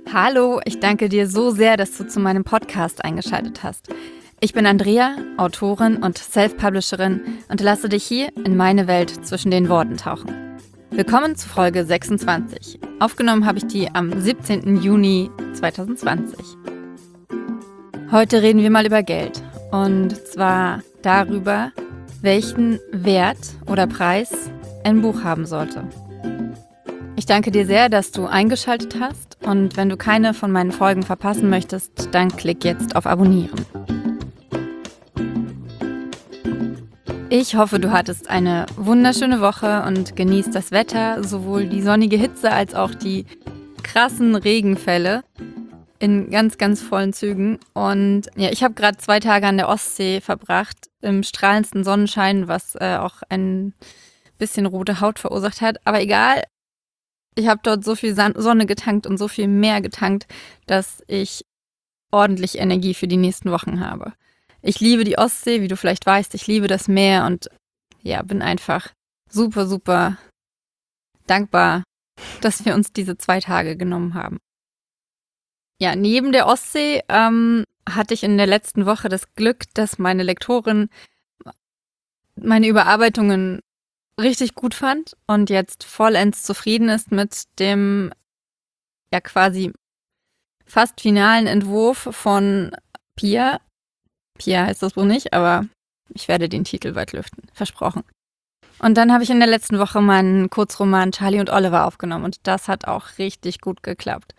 Hallo, ich danke dir so sehr, dass du zu meinem Podcast eingeschaltet hast. Ich bin Andrea, Autorin und Self-Publisherin und lasse dich hier in meine Welt zwischen den Worten tauchen. Willkommen zu Folge 26. Aufgenommen habe ich die am 17. Juni 2020. Heute reden wir mal über Geld und zwar darüber, welchen Wert oder Preis ein Buch haben sollte. Ich danke dir sehr, dass du eingeschaltet hast und wenn du keine von meinen Folgen verpassen möchtest, dann klick jetzt auf Abonnieren. Ich hoffe, du hattest eine wunderschöne Woche und genießt das Wetter, sowohl die sonnige Hitze als auch die krassen Regenfälle in ganz, ganz vollen Zügen. Und ja, ich habe gerade 2 Tage an der Ostsee verbracht, im strahlendsten Sonnenschein, was auch ein bisschen rote Haut verursacht hat. Aber egal. Ich habe dort so viel Sonne getankt und so viel Meer getankt, dass ich ordentlich Energie für die nächsten Wochen habe. Ich liebe die Ostsee, wie du vielleicht weißt. Ich liebe das Meer und ja, bin einfach super, super dankbar, dass wir uns diese 2 Tage genommen haben. Ja, neben der Ostsee hatte ich in der letzten Woche das Glück, dass meine Lektorin meine Überarbeitungen richtig gut fand und jetzt vollends zufrieden ist mit dem ja quasi fast finalen Entwurf von Pia. Pia heißt das wohl nicht, aber ich werde den Titel bald lüften, versprochen. Und dann habe ich in der letzten Woche meinen Kurzroman Charlie und Oliver aufgenommen und das hat auch richtig gut geklappt.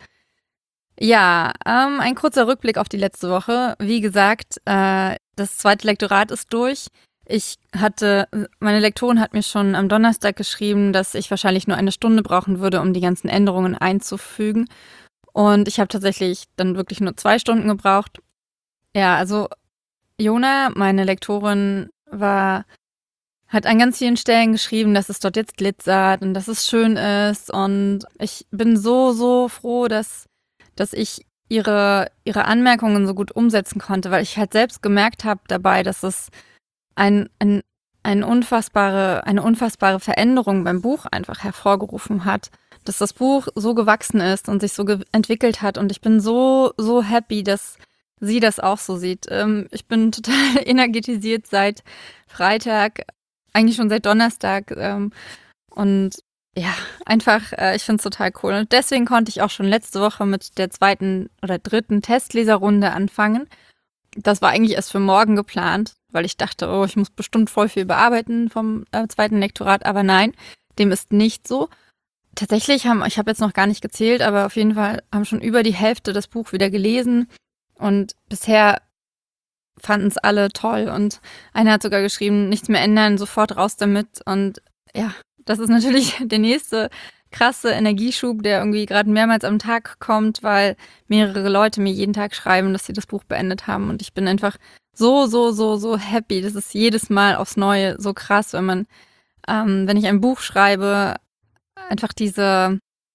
Ja, ein kurzer Rückblick auf die letzte Woche. Wie gesagt, das zweite Lektorat ist durch. Meine Lektorin hat mir schon am Donnerstag geschrieben, dass ich wahrscheinlich nur 1 Stunde brauchen würde, um die ganzen Änderungen einzufügen. Und ich habe tatsächlich dann wirklich nur 2 Stunden gebraucht. Ja, also Jona, meine Lektorin, hat an ganz vielen Stellen geschrieben, dass es dort jetzt glitzert und dass es schön ist. Und ich bin so froh, dass ich ihre Anmerkungen so gut umsetzen konnte, weil ich halt selbst gemerkt habe dabei, dass es eine unfassbare Veränderung beim Buch einfach hervorgerufen hat, dass das Buch so gewachsen ist und sich so entwickelt hat und ich bin so happy, dass sie das auch so sieht. Ich bin total energetisiert seit Freitag, eigentlich schon seit Donnerstag und ja, einfach, ich finde es total cool und deswegen konnte ich auch schon letzte Woche mit der 2. oder 3. Testleserrunde anfangen. Das war eigentlich erst für morgen geplant, weil ich dachte, oh, ich muss bestimmt voll viel bearbeiten vom 2. Lektorat, aber nein, dem ist nicht so. Tatsächlich ich habe jetzt noch gar nicht gezählt, aber auf jeden Fall haben schon über die Hälfte das Buch wieder gelesen und bisher fanden es alle toll und einer hat sogar geschrieben, nichts mehr ändern, sofort raus damit und ja, das ist natürlich der nächste krasse Energieschub, der irgendwie gerade mehrmals am Tag kommt, weil mehrere Leute mir jeden Tag schreiben, dass sie das Buch beendet haben und ich bin einfach so happy. Das ist jedes Mal aufs Neue so krass, wenn ich ein Buch schreibe, einfach diese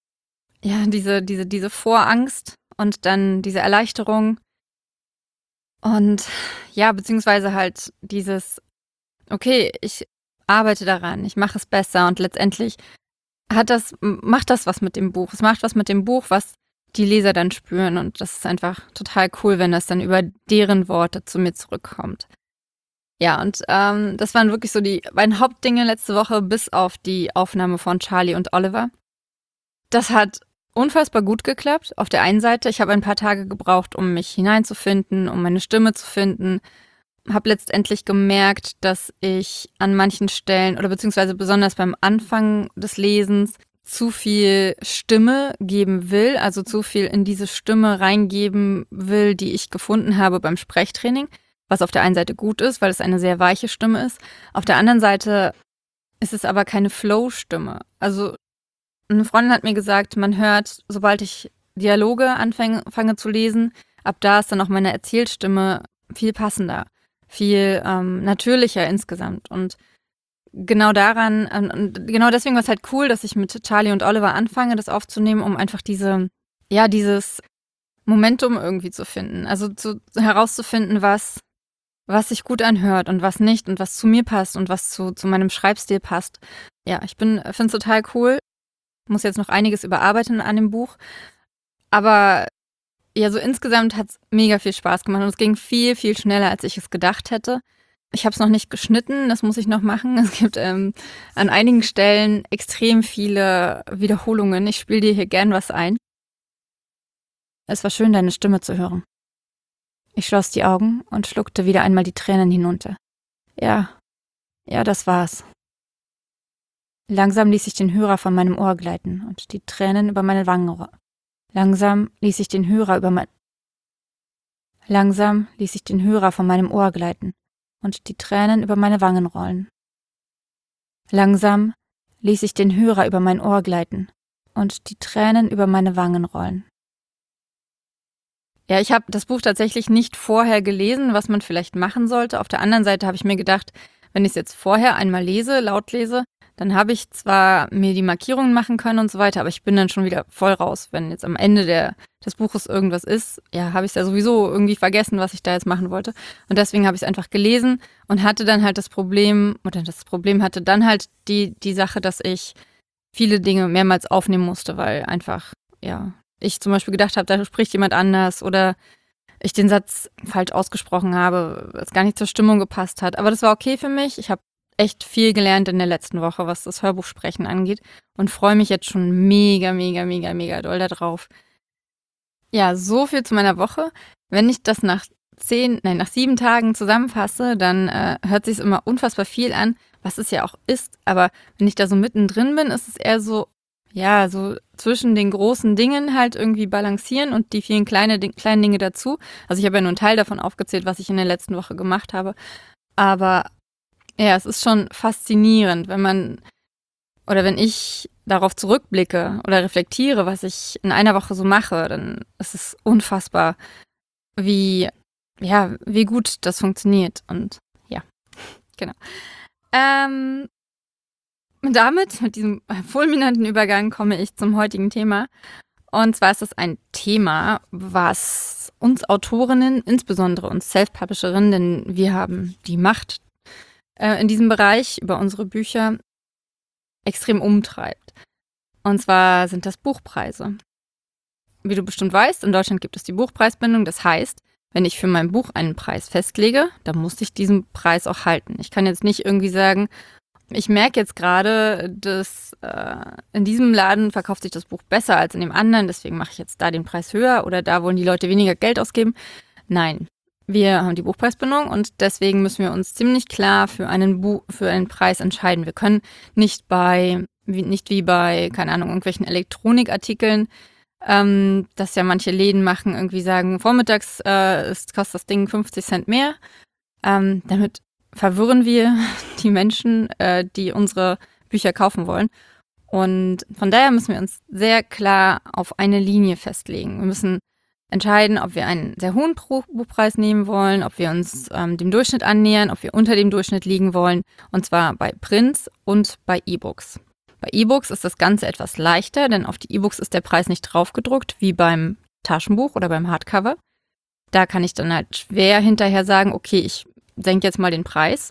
Vorangst und dann diese Erleichterung und ja, beziehungsweise halt dieses, okay, ich arbeite daran, ich mache es besser und letztendlich macht das was mit dem Buch. Es macht was mit dem Buch, was die Leser dann spüren und das ist einfach total cool, wenn das dann über deren Worte zu mir zurückkommt. Ja, und das waren wirklich so die beiden Hauptdinge letzte Woche, bis auf die Aufnahme von Charlie und Oliver. Das hat unfassbar gut geklappt. Auf der einen Seite, ich habe ein paar Tage gebraucht, um mich hineinzufinden, um meine Stimme zu finden. Habe letztendlich gemerkt, dass ich an manchen Stellen oder beziehungsweise besonders beim Anfang des Lesens zu viel Stimme geben will, also zu viel in diese Stimme reingeben will, die ich gefunden habe beim Sprechtraining, was auf der einen Seite gut ist, weil es eine sehr weiche Stimme ist. Auf der anderen Seite ist es aber keine Flow-Stimme. Also eine Freundin hat mir gesagt, man hört, sobald ich Dialoge anfange zu lesen, ab da ist dann auch meine Erzählstimme viel passender. Viel natürlicher insgesamt. Und genau deswegen war es halt cool, dass ich mit Charlie und Oliver anfange, das aufzunehmen, um einfach dieses Momentum irgendwie zu finden. Also herauszufinden, was sich gut anhört und was nicht und was zu mir passt und was zu meinem Schreibstil passt. Ja, ich finde es total cool. Muss jetzt noch einiges überarbeiten an dem Buch. Aber ja, so insgesamt hat es mega viel Spaß gemacht und es ging viel, viel schneller, als ich es gedacht hätte. Ich habe es noch nicht geschnitten, das muss ich noch machen. Es gibt an einigen Stellen extrem viele Wiederholungen. Ich spiele dir hier gern was ein. Es war schön, deine Stimme zu hören. Ich schloss die Augen und schluckte wieder einmal die Tränen hinunter. Ja, das war's. Langsam ließ ich den Hörer von meinem Ohr gleiten und die Tränen über meine Wangen rollen. Langsam ließ ich den Hörer von meinem Ohr gleiten und die Tränen über meine Wangen rollen. Langsam ließ ich den Hörer über mein Ohr gleiten und die Tränen über meine Wangen rollen. Ja, ich habe das Buch tatsächlich nicht vorher gelesen, was man vielleicht machen sollte. Auf der anderen Seite habe ich mir gedacht, wenn ich es jetzt vorher einmal lese, laut lese, dann habe ich zwar mir die Markierungen machen können und so weiter, aber ich bin dann schon wieder voll raus. Wenn jetzt am Ende des Buches irgendwas ist, ja, habe ich es ja sowieso irgendwie vergessen, was ich da jetzt machen wollte. Und deswegen habe ich es einfach gelesen und hatte dann halt das Problem hatte dann halt die Sache, dass ich viele Dinge mehrmals aufnehmen musste, weil einfach, ja, ich zum Beispiel gedacht habe, da spricht jemand anders oder ich den Satz falsch ausgesprochen habe, was gar nicht zur Stimmung gepasst hat. Aber das war okay für mich. Ich habe echt viel gelernt in der letzten Woche, was das Hörbuchsprechen angeht und freue mich jetzt schon mega, mega, mega, mega doll darauf. Ja, so viel zu meiner Woche. Wenn ich das nach 7 Tagen zusammenfasse, dann hört sich es immer unfassbar viel an, was es ja auch ist. Aber wenn ich da so mittendrin bin, ist es eher so, ja, so zwischen den großen Dingen halt irgendwie balancieren und die vielen kleinen Dinge dazu. Also ich habe ja nur einen Teil davon aufgezählt, was ich in der letzten Woche gemacht habe. Aber ja, es ist schon faszinierend, wenn ich darauf zurückblicke oder reflektiere, was ich in einer Woche so mache, dann ist es unfassbar, wie gut das funktioniert. Und ja, genau. Mit diesem fulminanten Übergang komme ich zum heutigen Thema. Und zwar ist es ein Thema, was uns Autorinnen, insbesondere uns Self-Publisherinnen, denn wir haben die Macht in diesem Bereich über unsere Bücher, extrem umtreibt. Und zwar sind das Buchpreise. Wie du bestimmt weißt, in Deutschland gibt es die Buchpreisbindung. Das heißt, wenn ich für mein Buch einen Preis festlege, dann muss ich diesen Preis auch halten. Ich kann jetzt nicht irgendwie sagen, ich merke jetzt gerade, dass in diesem Laden verkauft sich das Buch besser als in dem anderen, deswegen mache ich jetzt da den Preis höher oder da wollen die Leute weniger Geld ausgeben. Nein, wir haben die Buchpreisbindung und deswegen müssen wir uns ziemlich klar für einen Preis entscheiden. Wir können nicht wie bei, keine Ahnung, irgendwelchen Elektronikartikeln, dass ja manche Läden machen, irgendwie sagen, vormittags kostet das Ding 50 Cent mehr. Damit verwirren wir die Menschen, die unsere Bücher kaufen wollen. Und von daher müssen wir uns sehr klar auf eine Linie festlegen. Wir müssen entscheiden, ob wir einen sehr hohen Buchpreis nehmen wollen, ob wir uns dem Durchschnitt annähern, ob wir unter dem Durchschnitt liegen wollen. Und zwar bei Prints und bei E-Books. Bei E-Books ist das Ganze etwas leichter, denn auf die E-Books ist der Preis nicht draufgedruckt, wie beim Taschenbuch oder beim Hardcover. Da kann ich dann halt schwer hinterher sagen, okay, ich senke jetzt mal den Preis,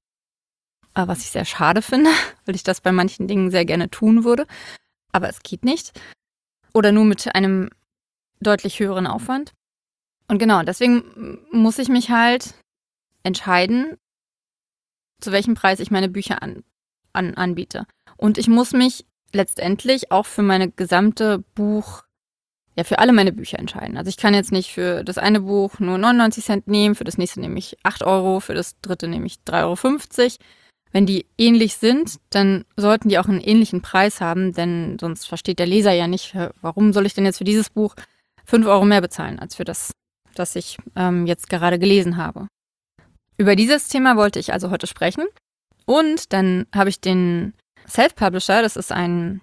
was ich sehr schade finde, weil ich das bei manchen Dingen sehr gerne tun würde. Aber es geht nicht. Oder nur mit einem deutlich höheren Aufwand. Und genau, deswegen muss ich mich halt entscheiden, zu welchem Preis ich meine Bücher anbiete. Und ich muss mich letztendlich auch für meine gesamte für alle meine Bücher entscheiden. Also ich kann jetzt nicht für das eine Buch nur 99 Cent nehmen, für das nächste nehme ich 8 Euro, für das dritte nehme ich 3,50 Euro. Wenn die ähnlich sind, dann sollten die auch einen ähnlichen Preis haben, denn sonst versteht der Leser ja nicht, warum soll ich denn jetzt für dieses Buch 5 Euro mehr bezahlen, als für das ich jetzt gerade gelesen habe. Über dieses Thema wollte ich also heute sprechen. Und dann habe ich den Self-Publisher, das ist ein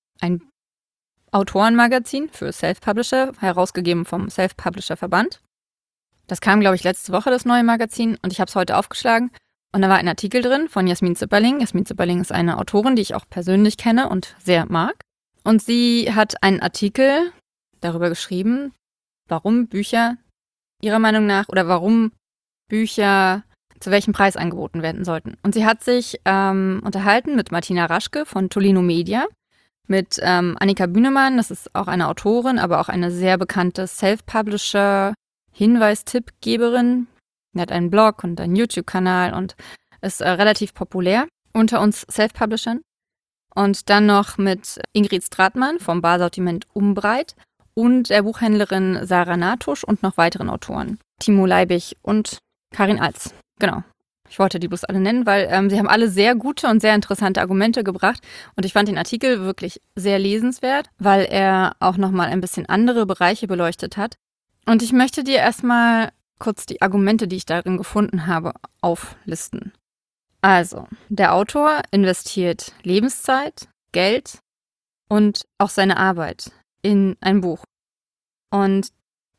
Autorenmagazin für Self-Publisher, herausgegeben vom Self-Publisher-Verband. Das kam, glaube ich, letzte Woche, das neue Magazin, und ich habe es heute aufgeschlagen. Und da war ein Artikel drin von Jasmin Zipperling. Jasmin Zipperling ist eine Autorin, die ich auch persönlich kenne und sehr mag. Und sie hat einen Artikel darüber geschrieben, warum Bücher ihrer Meinung nach oder warum Bücher zu welchem Preis angeboten werden sollten. Und sie hat sich unterhalten mit Martina Raschke von Tolino Media, mit Annika Bühnemann. Das ist auch eine Autorin, aber auch eine sehr bekannte Self-Publisher-Hinweis-Tippgeberin. Die hat einen Blog und einen YouTube-Kanal und ist relativ populär unter uns Self-Publishern. Und dann noch mit Ingrid Stratmann vom Barsortiment Umbreit und der Buchhändlerin Sarah Natusch und noch weiteren Autoren. Timo Leibig und Karin Alz. Genau. Ich wollte die bloß alle nennen, weil sie haben alle sehr gute und sehr interessante Argumente gebracht. Und ich fand den Artikel wirklich sehr lesenswert, weil er auch nochmal ein bisschen andere Bereiche beleuchtet hat. Und ich möchte dir erstmal kurz die Argumente, die ich darin gefunden habe, auflisten. Also, der Autor investiert Lebenszeit, Geld und auch seine Arbeit in ein Buch. Und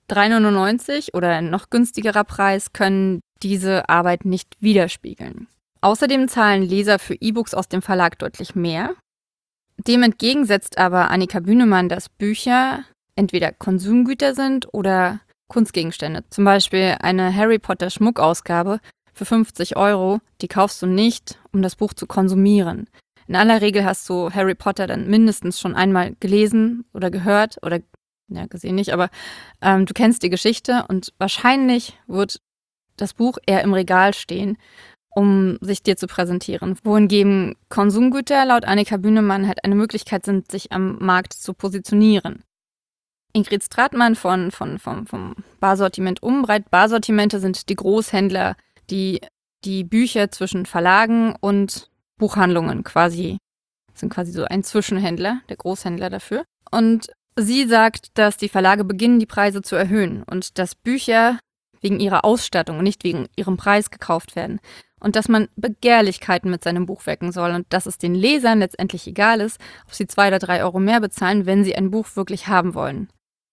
3,99 oder ein noch günstigerer Preis können diese Arbeit nicht widerspiegeln. Außerdem zahlen Leser für E-Books aus dem Verlag deutlich mehr. Dem entgegensetzt aber Annika Bühnemann, dass Bücher entweder Konsumgüter sind oder Kunstgegenstände. Zum Beispiel eine Harry Potter Schmuckausgabe für 50 €, die kaufst du nicht, um das Buch zu konsumieren. In aller Regel hast du Harry Potter dann mindestens schon einmal gelesen oder gehört oder, ja, gesehen nicht, aber du kennst die Geschichte und wahrscheinlich wird das Buch eher im Regal stehen, um sich dir zu präsentieren. Wohingegen Konsumgüter laut Annika Bühnemann halt eine Möglichkeit sind, sich am Markt zu positionieren. Ingrid Stratmann vom Barsortiment Umbreit. Barsortimente sind die Großhändler, die Bücher zwischen Verlagen und Buchhandlungen sind quasi so ein Zwischenhändler, der Großhändler dafür. Und sie sagt, dass die Verlage beginnen, die Preise zu erhöhen und dass Bücher wegen ihrer Ausstattung und nicht wegen ihrem Preis gekauft werden. Und dass man Begehrlichkeiten mit seinem Buch wecken soll und dass es den Lesern letztendlich egal ist, ob sie 2 oder 3 € mehr bezahlen, wenn sie ein Buch wirklich haben wollen.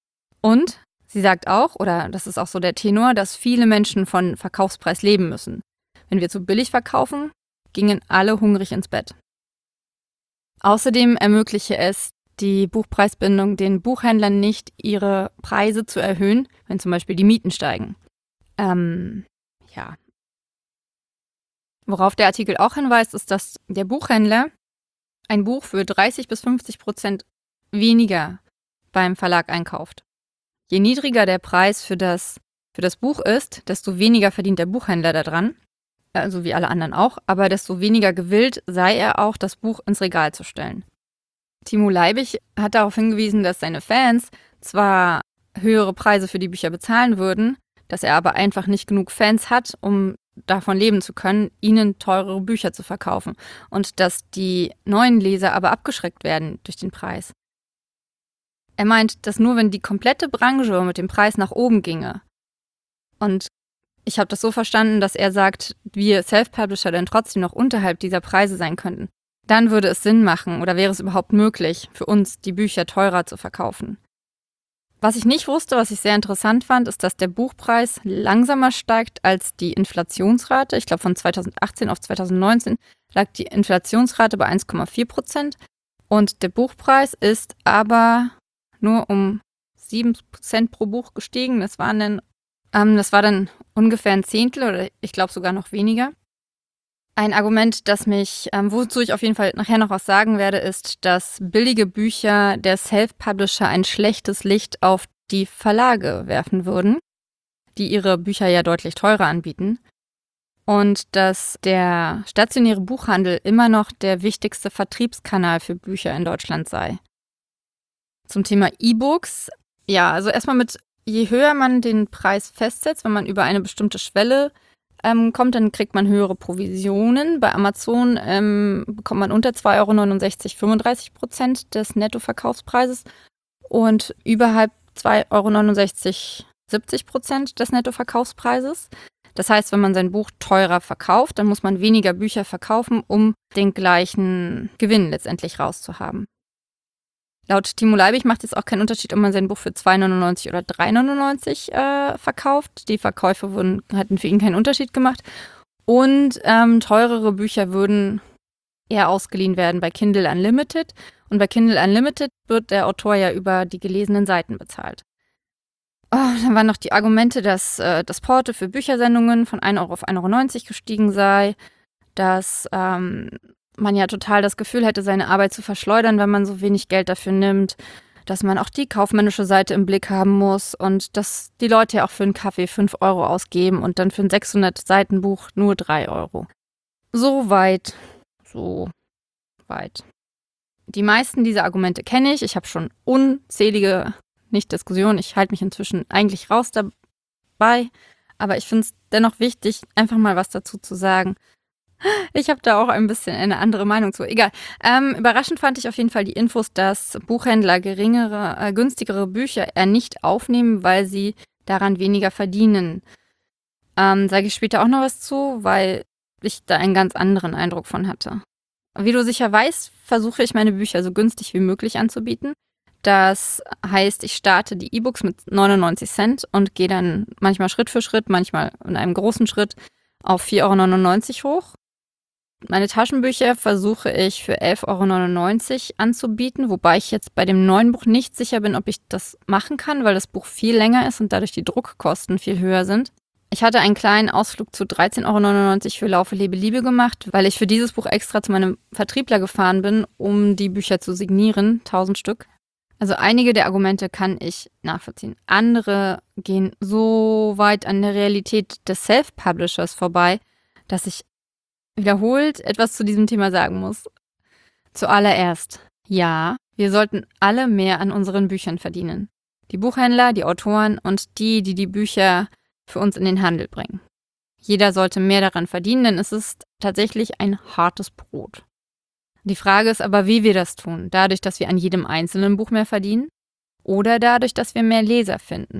Und sie sagt auch, oder das ist auch so der Tenor, dass viele Menschen von Verkaufspreis leben müssen. Wenn wir zu billig verkaufen, gingen alle hungrig ins Bett. Außerdem ermögliche es die Buchpreisbindung den Buchhändlern nicht, ihre Preise zu erhöhen, wenn zum Beispiel die Mieten steigen. Ja. Worauf der Artikel auch hinweist, ist, dass der Buchhändler ein Buch für 30-50% weniger beim Verlag einkauft. Je niedriger der Preis für das Buch ist, desto weniger verdient der Buchhändler daran, also wie alle anderen auch, aber desto weniger gewillt sei er auch, das Buch ins Regal zu stellen. Timo Leibig hat darauf hingewiesen, dass seine Fans zwar höhere Preise für die Bücher bezahlen würden, dass er aber einfach nicht genug Fans hat, um davon leben zu können, ihnen teurere Bücher zu verkaufen und dass die neuen Leser aber abgeschreckt werden durch den Preis. Er meint, dass nur wenn die komplette Branche mit dem Preis nach oben ginge, und ich habe das so verstanden, dass er sagt, wir Self-Publisher dann trotzdem noch unterhalb dieser Preise sein könnten, dann würde es Sinn machen oder wäre es überhaupt möglich, für uns die Bücher teurer zu verkaufen. Was ich nicht wusste, was ich sehr interessant fand, ist, dass der Buchpreis langsamer steigt als die Inflationsrate. Ich glaube, von 2018 auf 2019 lag die Inflationsrate bei 1,4% und der Buchpreis ist aber nur um 7% pro Buch gestiegen. Das war dann ungefähr ein Zehntel oder ich glaube sogar noch weniger. Ein Argument, wozu ich auf jeden Fall nachher noch was sagen werde, ist, dass billige Bücher der Self-Publisher ein schlechtes Licht auf die Verlage werfen würden, die ihre Bücher ja deutlich teurer anbieten. Und dass der stationäre Buchhandel immer noch der wichtigste Vertriebskanal für Bücher in Deutschland sei. Zum Thema E-Books, ja, also erstmal je höher man den Preis festsetzt, wenn man über eine bestimmte Schwelle kommt, dann kriegt man höhere Provisionen. Bei Amazon bekommt man unter 2,69 € 35% des Nettoverkaufspreises und überhalb 2,69 € 70% des Nettoverkaufspreises. Das heißt, wenn man sein Buch teurer verkauft, dann muss man weniger Bücher verkaufen, um den gleichen Gewinn letztendlich rauszuhaben. Laut Timo Leibig macht es auch keinen Unterschied, ob man sein Buch für 2,99 € oder 3,99 € verkauft. Die Verkäufe hatten für ihn keinen Unterschied gemacht. Und teurere Bücher würden eher ausgeliehen werden bei Kindle Unlimited. Und bei Kindle Unlimited wird der Autor ja über die gelesenen Seiten bezahlt. Dann waren noch die Argumente, dass das Porto für Büchersendungen von 1 € auf 1,90 € gestiegen sei, dass man ja total das Gefühl hätte, seine Arbeit zu verschleudern, wenn man so wenig Geld dafür nimmt, dass man auch die kaufmännische Seite im Blick haben muss und dass die Leute ja auch für einen Kaffee 5 Euro ausgeben und dann für ein 600-Seiten-Buch nur 3 Euro. So weit. Die meisten dieser Argumente kenne ich. Ich habe schon unzählige, nicht Diskussionen, ich halte mich inzwischen eigentlich raus dabei, aber ich finde es dennoch wichtig, einfach mal was dazu zu sagen. Ich habe da auch ein bisschen eine andere Meinung zu. Egal. Überraschend fand ich auf jeden Fall die Infos, dass Buchhändler günstigere Bücher eher nicht aufnehmen, weil sie daran weniger verdienen. Sage ich später auch noch was zu, weil ich da einen ganz anderen Eindruck von hatte. Wie du sicher weißt, versuche ich meine Bücher so günstig wie möglich anzubieten. Das heißt, ich starte die E-Books mit 99 Cent und gehe dann manchmal Schritt für Schritt, manchmal in einem großen Schritt auf 4,99 Euro hoch. Meine Taschenbücher versuche ich für 11,99 Euro anzubieten, wobei ich jetzt bei dem neuen Buch nicht sicher bin, ob ich das machen kann, weil das Buch viel länger ist und dadurch die Druckkosten viel höher sind. Ich hatte einen kleinen Ausflug zu 13,99 Euro für Laufe, Lebe, Liebe gemacht, weil ich für dieses Buch extra zu meinem Vertriebler gefahren bin, um die Bücher zu signieren, 1000 Stück. Also einige der Argumente kann ich nachvollziehen. Andere gehen so weit an der Realität des Self-Publishers vorbei, dass ich wiederholt etwas zu diesem Thema sagen muss. Zuallererst, ja, wir sollten alle mehr an unseren Büchern verdienen. Die Buchhändler, die Autoren und die die Bücher für uns in den Handel bringen. Jeder sollte mehr daran verdienen, denn es ist tatsächlich ein hartes Brot. Die Frage ist aber, wie wir das tun. Dadurch, dass wir an jedem einzelnen Buch mehr verdienen oder dadurch, dass wir mehr Leser finden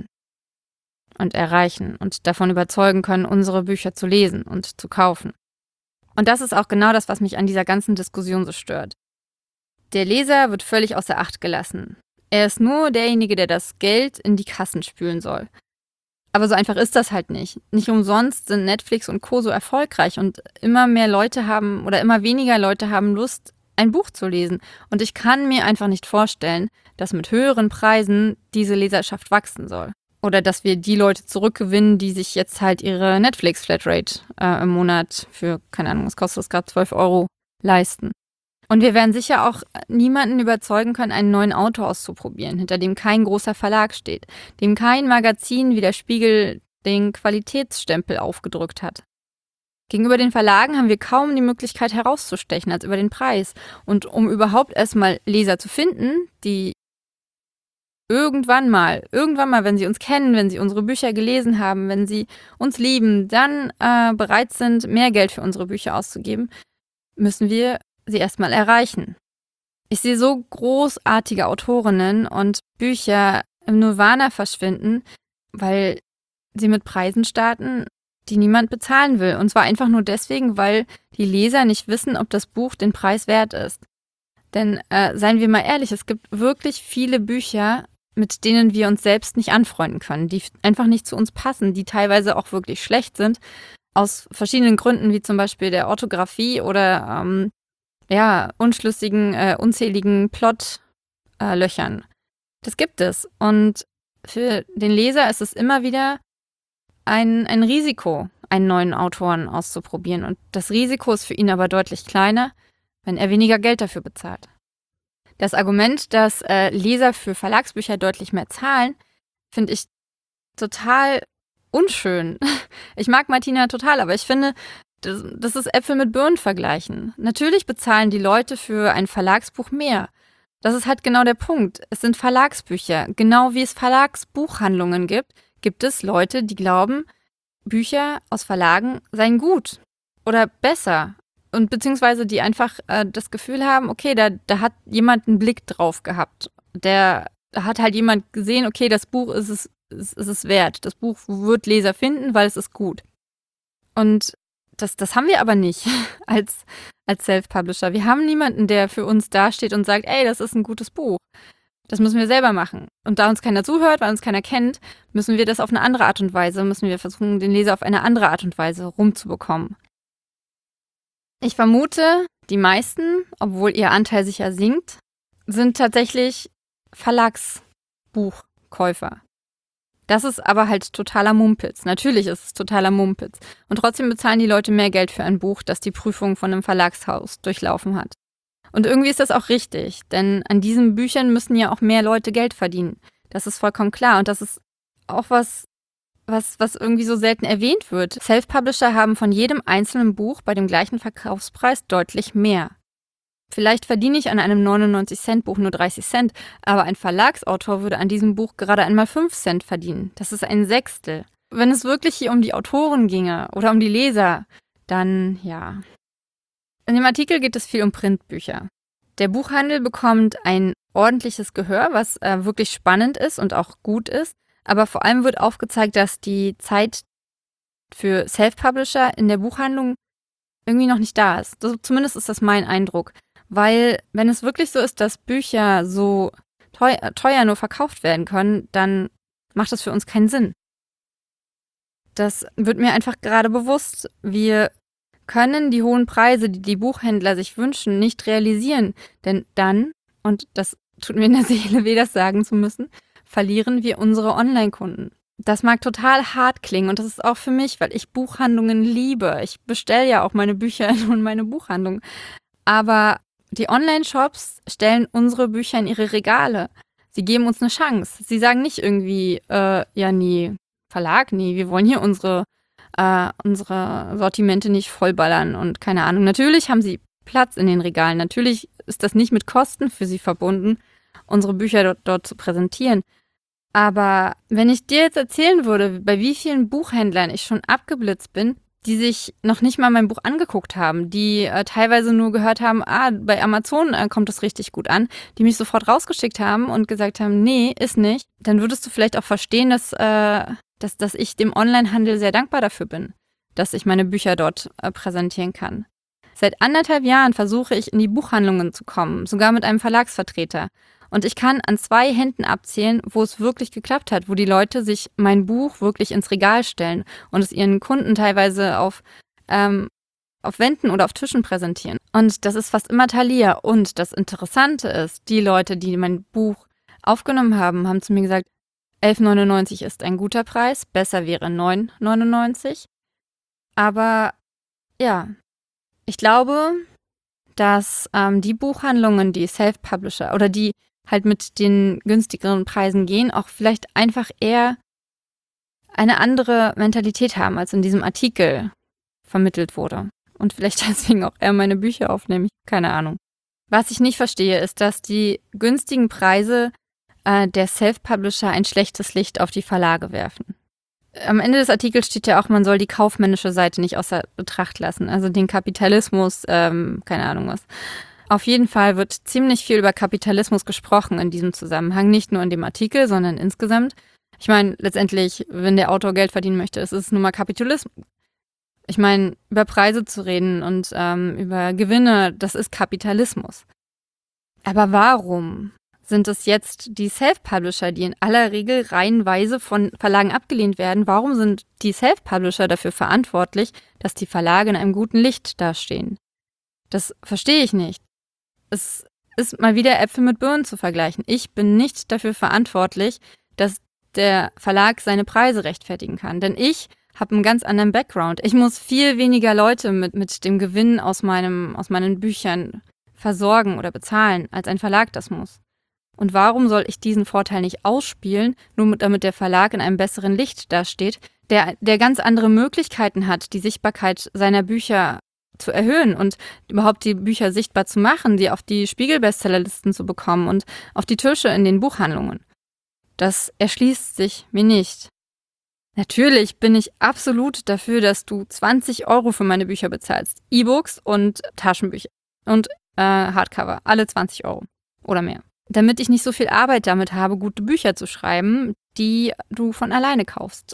und erreichen und davon überzeugen können, unsere Bücher zu lesen und zu kaufen. Und das ist auch genau das, was mich an dieser ganzen Diskussion so stört. Der Leser wird völlig außer Acht gelassen. Er ist nur derjenige, der das Geld in die Kassen spülen soll. Aber so einfach ist das halt nicht. Nicht umsonst sind Netflix und Co. so erfolgreich und immer weniger Leute haben Lust, ein Buch zu lesen. Und ich kann mir einfach nicht vorstellen, dass mit höheren Preisen diese Leserschaft wachsen soll. Oder dass wir die Leute zurückgewinnen, die sich jetzt halt ihre Netflix-Flatrate im Monat für, keine Ahnung, was kostet das gerade, 12 Euro leisten. Und wir werden sicher auch niemanden überzeugen können, einen neuen Autor auszuprobieren, hinter dem kein großer Verlag steht, dem kein Magazin wie der Spiegel den Qualitätsstempel aufgedrückt hat. Gegenüber den Verlagen haben wir kaum die Möglichkeit herauszustechen als über den Preis. Und um überhaupt erstmal Leser zu finden, die irgendwann mal, wenn sie uns kennen, wenn sie unsere Bücher gelesen haben, wenn sie uns lieben, dann bereit sind, mehr Geld für unsere Bücher auszugeben, müssen wir sie erstmal erreichen. Ich sehe so großartige Autorinnen und Bücher im Nirvana verschwinden, weil sie mit Preisen starten, die niemand bezahlen will. Und zwar einfach nur deswegen, weil die Leser nicht wissen, ob das Buch den Preis wert ist. Denn seien wir mal ehrlich, es gibt wirklich viele Bücher, mit denen wir uns selbst nicht anfreunden können, die einfach nicht zu uns passen, die teilweise auch wirklich schlecht sind, aus verschiedenen Gründen, wie zum Beispiel der Orthographie oder unzähligen Plotlöchern. Das gibt es. Und für den Leser ist es immer wieder ein Risiko, einen neuen Autoren auszuprobieren. Und das Risiko ist für ihn aber deutlich kleiner, wenn er weniger Geld dafür bezahlt. Das Argument, dass Leser für Verlagsbücher deutlich mehr zahlen, finde ich total unschön. Ich mag Martina total, aber ich finde, das ist Äpfel mit Birnen vergleichen. Natürlich bezahlen die Leute für ein Verlagsbuch mehr. Das ist halt genau der Punkt. Es sind Verlagsbücher. Genau wie es Verlagsbuchhandlungen gibt es Leute, die glauben, Bücher aus Verlagen seien gut oder besser. Und beziehungsweise die einfach das Gefühl haben, okay, da hat jemand einen Blick drauf gehabt. Da hat halt jemand gesehen, okay, das Buch ist es wert. Das Buch wird Leser finden, weil es ist gut. Und das haben wir aber nicht als Self-Publisher. Wir haben niemanden, der für uns dasteht und sagt, ey, das ist ein gutes Buch. Das müssen wir selber machen. Und da uns keiner zuhört, weil uns keiner kennt, müssen wir das auf eine andere Art und Weise, müssen wir versuchen, den Leser auf eine andere Art und Weise rumzubekommen. Ich vermute, die meisten, obwohl ihr Anteil sicher sinkt, sind tatsächlich Verlagsbuchkäufer. Das ist aber halt totaler Mumpitz. Natürlich ist es totaler Mumpitz. Und trotzdem bezahlen die Leute mehr Geld für ein Buch, das die Prüfung von einem Verlagshaus durchlaufen hat. Und irgendwie ist das auch richtig, denn an diesen Büchern müssen ja auch mehr Leute Geld verdienen. Das ist vollkommen klar. Und das ist auch was irgendwie so selten erwähnt wird. Self-Publisher haben von jedem einzelnen Buch bei dem gleichen Verkaufspreis deutlich mehr. Vielleicht verdiene ich an einem 99-Cent-Buch nur 30 Cent, aber ein Verlagsautor würde an diesem Buch gerade einmal 5 Cent verdienen. Das ist ein Sechstel. Wenn es wirklich hier um die Autoren ginge oder um die Leser, dann ja. In dem Artikel geht es viel um Printbücher. Der Buchhandel bekommt ein ordentliches Gehör, was wirklich spannend ist und auch gut ist. Aber vor allem wird aufgezeigt, dass die Zeit für Self-Publisher in der Buchhandlung irgendwie noch nicht da ist. Zumindest ist das mein Eindruck. Weil wenn es wirklich so ist, dass Bücher so teuer nur verkauft werden können, dann macht das für uns keinen Sinn. Das wird mir einfach gerade bewusst. Wir können die hohen Preise, die die Buchhändler sich wünschen, nicht realisieren. Denn dann, und das tut mir in der Seele weh, das sagen zu müssen, verlieren wir unsere Online-Kunden. Das mag total hart klingen und das ist auch für mich, weil ich Buchhandlungen liebe. Ich bestelle ja auch meine Bücher in meine Buchhandlung. Aber die Online-Shops stellen unsere Bücher in ihre Regale. Sie geben uns eine Chance. Sie sagen nicht irgendwie, ja nee, Verlag, nee, wir wollen hier unsere Sortimente nicht vollballern und keine Ahnung. Natürlich haben sie Platz in den Regalen. Natürlich ist das nicht mit Kosten für sie verbunden, unsere Bücher dort zu präsentieren. Aber wenn ich dir jetzt erzählen würde, bei wie vielen Buchhändlern ich schon abgeblitzt bin, die sich noch nicht mal mein Buch angeguckt haben, die teilweise nur gehört haben, bei Amazon kommt das richtig gut an, die mich sofort rausgeschickt haben und gesagt haben, nee, ist nicht, dann würdest du vielleicht auch verstehen, dass ich dem Onlinehandel sehr dankbar dafür bin, dass ich meine Bücher dort präsentieren kann. Seit 1,5 Jahren versuche ich, in die Buchhandlungen zu kommen, sogar mit einem Verlagsvertreter. Und ich kann an 2 Händen abzählen, wo es wirklich geklappt hat, wo die Leute sich mein Buch wirklich ins Regal stellen und es ihren Kunden teilweise auf Wänden oder auf Tischen präsentieren. Und das ist fast immer Thalia. Und das Interessante ist, die Leute, die mein Buch aufgenommen haben, haben zu mir gesagt, 11,99 ist ein guter Preis, besser wäre 9,99. Aber ja, ich glaube, dass die Buchhandlungen, die Self-Publisher oder die halt mit den günstigeren Preisen gehen, auch vielleicht einfach eher eine andere Mentalität haben, als in diesem Artikel vermittelt wurde. Und vielleicht deswegen auch eher meine Bücher aufnehmen, keine Ahnung. Was ich nicht verstehe, ist, dass die günstigen Preise der Self-Publisher ein schlechtes Licht auf die Verlage werfen. Am Ende des Artikels steht ja auch, man soll die kaufmännische Seite nicht außer Betracht lassen, also den Kapitalismus, keine Ahnung was. Auf jeden Fall wird ziemlich viel über Kapitalismus gesprochen in diesem Zusammenhang, nicht nur in dem Artikel, sondern insgesamt. Ich meine, letztendlich, wenn der Autor Geld verdienen möchte, ist es nun mal Kapitalismus. Ich meine, über Preise zu reden und über Gewinne, das ist Kapitalismus. Aber warum sind es jetzt die Self-Publisher, die in aller Regel reihenweise von Verlagen abgelehnt werden? Warum sind die Self-Publisher dafür verantwortlich, dass die Verlage in einem guten Licht dastehen? Das verstehe ich nicht. Es ist mal wieder Äpfel mit Birnen zu vergleichen. Ich bin nicht dafür verantwortlich, dass der Verlag seine Preise rechtfertigen kann. Denn ich habe einen ganz anderen Background. Ich muss viel weniger Leute mit dem Gewinn aus meinen Büchern versorgen oder bezahlen, als ein Verlag das muss. Und warum soll ich diesen Vorteil nicht ausspielen, nur damit der Verlag in einem besseren Licht dasteht, der ganz andere Möglichkeiten hat, die Sichtbarkeit seiner Bücher zu erhöhen und überhaupt die Bücher sichtbar zu machen, die auf die Spiegel-Bestsellerlisten zu bekommen und auf die Tische in den Buchhandlungen. Das erschließt sich mir nicht. Natürlich bin ich absolut dafür, dass du 20 € für meine Bücher bezahlst. E-Books und Taschenbücher und Hardcover, alle 20 € oder mehr. Damit ich nicht so viel Arbeit damit habe, gute Bücher zu schreiben, die du von alleine kaufst.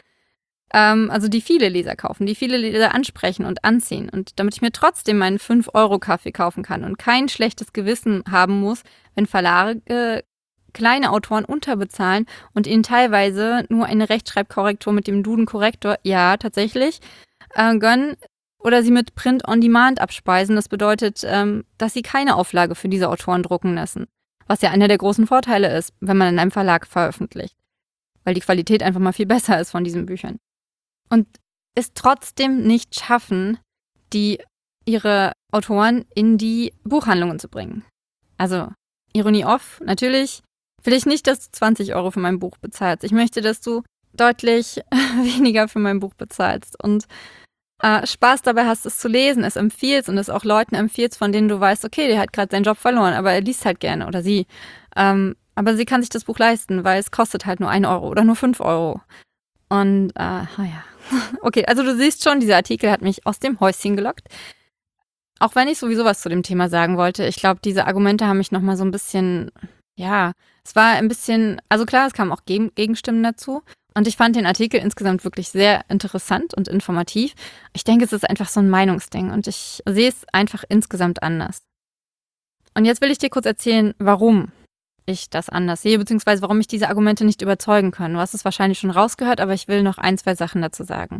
Also die viele Leser kaufen, die viele Leser ansprechen und anziehen. Und damit ich mir trotzdem meinen 5-€ Kaffee kaufen kann und kein schlechtes Gewissen haben muss, wenn Verlage kleine Autoren unterbezahlen und ihnen teilweise nur eine Rechtschreibkorrektur mit dem Duden-Korrektor, ja, tatsächlich, gönnen oder sie mit Print on Demand abspeisen. Das bedeutet, dass sie keine Auflage für diese Autoren drucken lassen. Was ja einer der großen Vorteile ist, wenn man in einem Verlag veröffentlicht. weil die Qualität einfach mal viel besser ist von diesen Büchern. Und es trotzdem nicht schaffen, ihre Autoren in die Buchhandlungen zu bringen. Also, Ironie off, natürlich will ich nicht, dass du 20 € für mein Buch bezahlst. Ich möchte, dass du deutlich weniger für mein Buch bezahlst und Spaß dabei hast, es zu lesen, es empfiehlst und es auch Leuten empfiehlst, von denen du weißt, okay, der hat gerade seinen Job verloren, aber er liest halt gerne oder sie. Aber sie kann sich das Buch leisten, weil es kostet halt nur 1 € oder nur 5 €. Und, naja. Okay, also du siehst schon, dieser Artikel hat mich aus dem Häuschen gelockt. Auch wenn ich sowieso was zu dem Thema sagen wollte, ich glaube, diese Argumente haben mich nochmal so ein bisschen, ja, es war ein bisschen, also klar, es kamen auch Gegenstimmen dazu. Und ich fand den Artikel insgesamt wirklich sehr interessant und informativ. Ich denke, es ist einfach so ein Meinungsding und ich sehe es einfach insgesamt anders. Und jetzt will ich dir kurz erzählen, warum ich das anders sehe, beziehungsweise warum mich diese Argumente nicht überzeugen können. Du hast es wahrscheinlich schon rausgehört, aber ich will noch 1, 2 Sachen dazu sagen.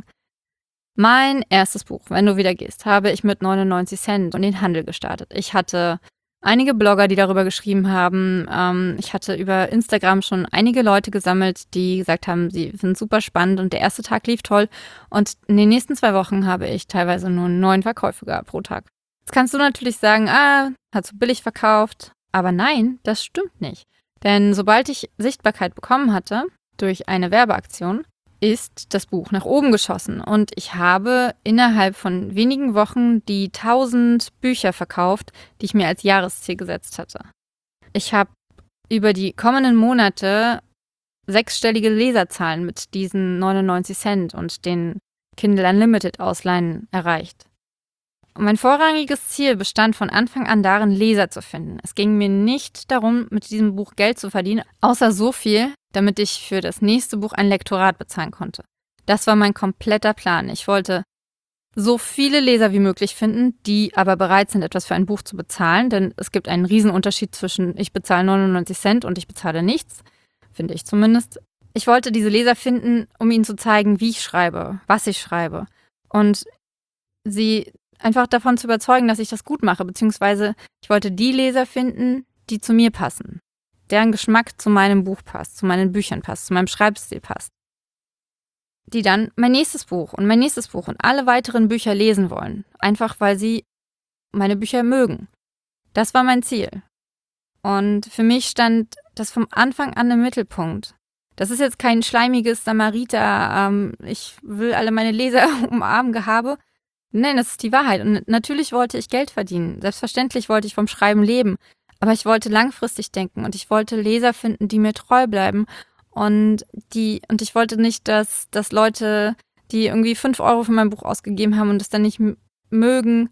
Mein erstes Buch, Wenn du wieder gehst, habe ich mit 99 Cent in den Handel gestartet. Ich hatte einige Blogger, die darüber geschrieben haben. Ich hatte über Instagram schon einige Leute gesammelt, die gesagt haben, sie finden es super spannend und der erste Tag lief toll. Und in den nächsten 2 Wochen habe ich teilweise nur 9 Verkäufe gehabt pro Tag. Jetzt kannst du natürlich sagen, hat so billig verkauft. Aber nein, das stimmt nicht. Denn sobald ich Sichtbarkeit bekommen hatte, durch eine Werbeaktion, ist das Buch nach oben geschossen. Und ich habe innerhalb von wenigen Wochen die 1000 Bücher verkauft, die ich mir als Jahresziel gesetzt hatte. Ich habe über die kommenden Monate 6-stellige Leserzahlen mit diesen 99 Cent und den Kindle Unlimited Ausleihen erreicht. Und mein vorrangiges Ziel bestand von Anfang an darin, Leser zu finden. Es ging mir nicht darum, mit diesem Buch Geld zu verdienen, außer so viel, damit ich für das nächste Buch ein Lektorat bezahlen konnte. Das war mein kompletter Plan. Ich wollte so viele Leser wie möglich finden, die aber bereit sind, etwas für ein Buch zu bezahlen, denn es gibt einen Riesenunterschied zwischen ich bezahle 99 Cent und ich bezahle nichts, finde ich zumindest. Ich wollte diese Leser finden, um ihnen zu zeigen, wie ich schreibe, was ich schreibe und sie einfach davon zu überzeugen, dass ich das gut mache, beziehungsweise ich wollte die Leser finden, die zu mir passen, deren Geschmack zu meinem Buch passt, zu meinen Büchern passt, zu meinem Schreibstil passt, die dann mein nächstes Buch und alle weiteren Bücher lesen wollen, einfach weil sie meine Bücher mögen. Das war mein Ziel. Und für mich stand das vom Anfang an im Mittelpunkt. Das ist jetzt kein schleimiges Samariter, ich will alle meine Leser umarmen Gehabe. Nein, das ist die Wahrheit. Und natürlich wollte ich Geld verdienen. Selbstverständlich wollte ich vom Schreiben leben. Aber ich wollte langfristig denken und ich wollte Leser finden, die mir treu bleiben. Und ich wollte nicht, dass Leute, die irgendwie 5 € für mein Buch ausgegeben haben und es dann nicht mögen,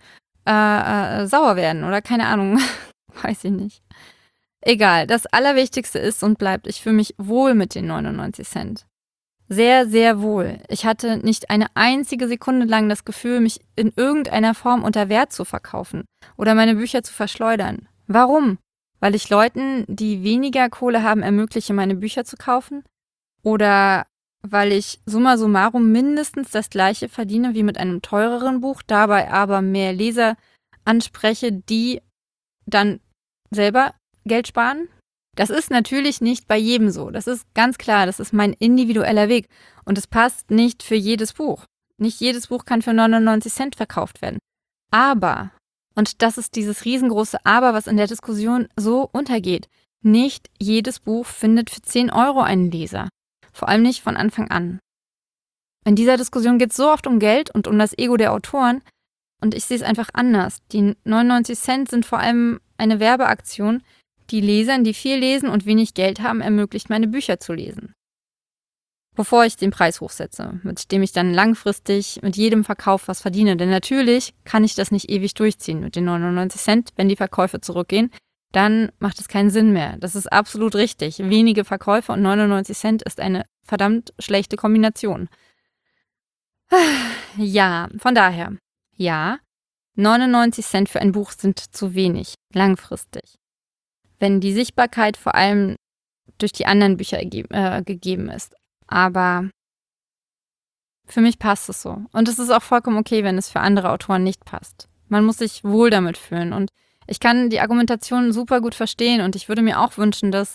sauer werden oder keine Ahnung. Weiß ich nicht. Egal, das Allerwichtigste ist und bleibt, ich fühle mich wohl mit den 99 Cent. Sehr, sehr wohl. Ich hatte nicht eine einzige Sekunde lang das Gefühl, mich in irgendeiner Form unter Wert zu verkaufen oder meine Bücher zu verschleudern. Warum? Weil ich Leuten, die weniger Kohle haben, ermögliche, meine Bücher zu kaufen? Oder weil ich summa summarum mindestens das Gleiche verdiene wie mit einem teureren Buch, dabei aber mehr Leser anspreche, die dann selber Geld sparen? Das ist natürlich nicht bei jedem so. Das ist ganz klar, das ist mein individueller Weg. Und es passt nicht für jedes Buch. Nicht jedes Buch kann für 99 Cent verkauft werden. Aber, und das ist dieses riesengroße Aber, was in der Diskussion so untergeht, nicht jedes Buch findet für 10 € einen Leser. Vor allem nicht von Anfang an. In dieser Diskussion geht es so oft um Geld und um das Ego der Autoren. Und ich sehe es einfach anders. Die 99 Cent sind vor allem eine Werbeaktion, die Lesern, die viel lesen und wenig Geld haben, ermöglicht, meine Bücher zu lesen. Bevor ich den Preis hochsetze, mit dem ich dann langfristig mit jedem Verkauf was verdiene. Denn natürlich kann ich das nicht ewig durchziehen mit den 99 Cent. Wenn die Verkäufe zurückgehen, dann macht es keinen Sinn mehr. Das ist absolut richtig. Wenige Verkäufe und 99 Cent ist eine verdammt schlechte Kombination. Ja, von daher, ja, 99 Cent für ein Buch sind zu wenig, langfristig. Wenn die Sichtbarkeit vor allem durch die anderen Bücher gegeben ist. Aber für mich passt es so. Und es ist auch vollkommen okay, wenn es für andere Autoren nicht passt. Man muss sich wohl damit fühlen. Und ich kann die Argumentation super gut verstehen und ich würde mir auch wünschen, dass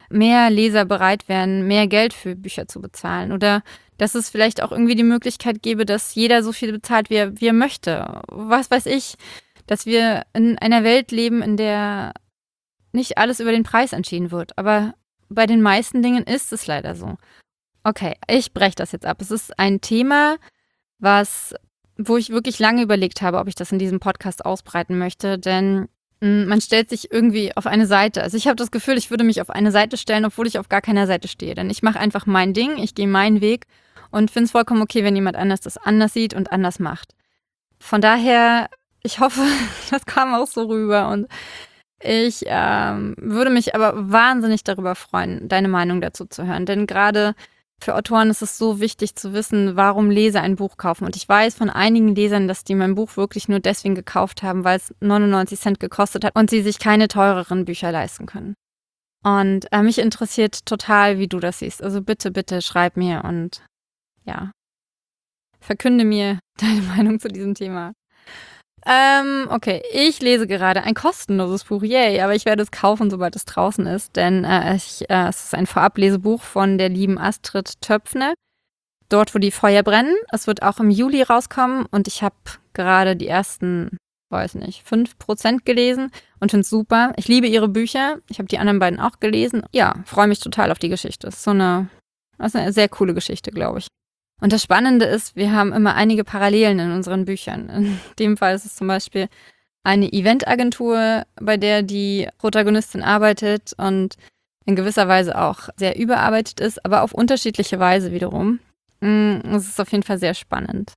mehr Leser bereit wären, mehr Geld für Bücher zu bezahlen. Oder dass es vielleicht auch irgendwie die Möglichkeit gäbe, dass jeder so viel bezahlt, wie er möchte. Was weiß ich, dass wir in einer Welt leben, in der nicht alles über den Preis entschieden wird. Aber bei den meisten Dingen ist es leider so. Okay, ich breche das jetzt ab. Es ist ein Thema, wo ich wirklich lange überlegt habe, ob ich das in diesem Podcast ausbreiten möchte, denn man stellt sich irgendwie auf eine Seite. Also ich habe das Gefühl, ich würde mich auf eine Seite stellen, obwohl ich auf gar keiner Seite stehe. Denn ich mache einfach mein Ding, ich gehe meinen Weg und finde es vollkommen okay, wenn jemand anders das anders sieht und anders macht. Von daher, ich hoffe, das kam auch so rüber und ich würde mich aber wahnsinnig darüber freuen, deine Meinung dazu zu hören. Denn gerade für Autoren ist es so wichtig zu wissen, warum Leser ein Buch kaufen. Und ich weiß von einigen Lesern, dass die mein Buch wirklich nur deswegen gekauft haben, weil es 99 Cent gekostet hat und sie sich keine teureren Bücher leisten können. Und mich interessiert total, wie du das siehst. Also bitte, bitte schreib mir und ja, verkünde mir deine Meinung zu diesem Thema. Okay, ich lese gerade ein kostenloses Buch, yay, aber ich werde es kaufen, sobald es draußen ist, denn es ist ein Vorablesebuch von der lieben Astrid Töpfner, Dort, wo die Feuer brennen. Es wird auch im Juli rauskommen und ich habe gerade die ersten, 5% gelesen und finde es super. Ich liebe ihre Bücher, ich habe die anderen beiden auch gelesen. Ja, freue mich total auf die Geschichte. Das ist eine sehr coole Geschichte, glaube ich. Und das Spannende ist, wir haben immer einige Parallelen in unseren Büchern. In dem Fall ist es zum Beispiel eine Eventagentur, bei der die Protagonistin arbeitet und in gewisser Weise auch sehr überarbeitet ist, aber auf unterschiedliche Weise wiederum. Es ist auf jeden Fall sehr spannend.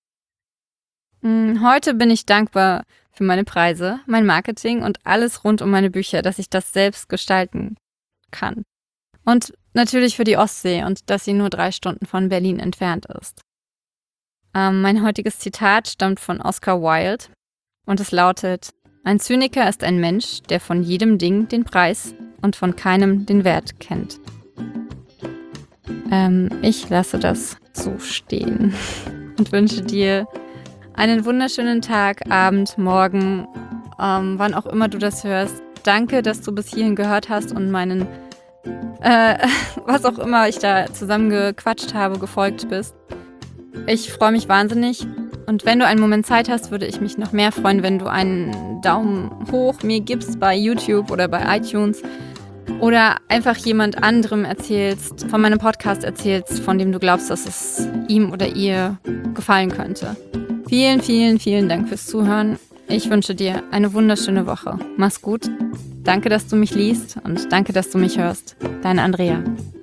Heute bin ich dankbar für meine Preise, mein Marketing und alles rund um meine Bücher, dass ich das selbst gestalten kann. Und natürlich für die Ostsee und dass sie nur 3 Stunden von Berlin entfernt ist. Mein heutiges Zitat stammt von Oscar Wilde und es lautet: Ein Zyniker ist ein Mensch, der von jedem Ding den Preis und von keinem den Wert kennt. Ich lasse das so stehen und wünsche dir einen wunderschönen Tag, Abend, Morgen, wann auch immer du das hörst. Danke, dass du bis hierhin gehört hast und meinen was auch immer ich da zusammen gequatscht habe, gefolgt bist. Ich freue mich wahnsinnig und wenn du einen Moment Zeit hast, würde ich mich noch mehr freuen, wenn du einen Daumen hoch mir gibst bei YouTube oder bei iTunes oder einfach jemand anderem erzählst, von meinem Podcast erzählst, von dem du glaubst, dass es ihm oder ihr gefallen könnte. Vielen, vielen, vielen Dank fürs Zuhören. Ich wünsche dir eine wunderschöne Woche. Mach's gut. Danke, dass du mich liest und danke, dass du mich hörst. Deine Andrea.